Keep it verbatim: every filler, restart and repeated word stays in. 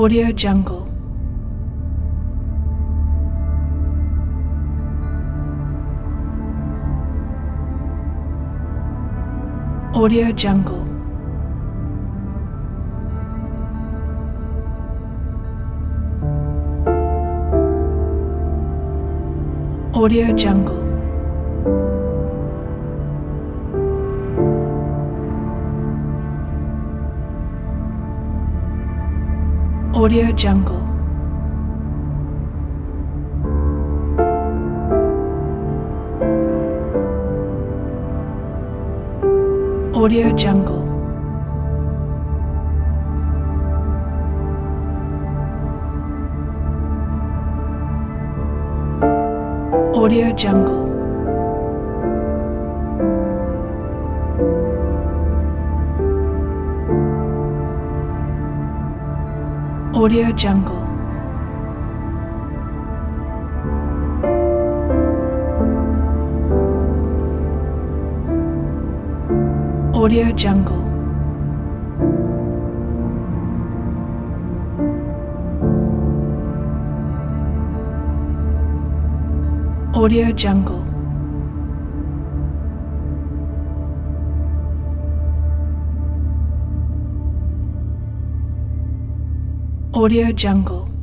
Audio Jungle. Audio Jungle. Audio Jungle. Audio Jungle. Audio Jungle. Audio Jungle. Audio Jungle. Audio Jungle. Audio Jungle. Audio Jungle.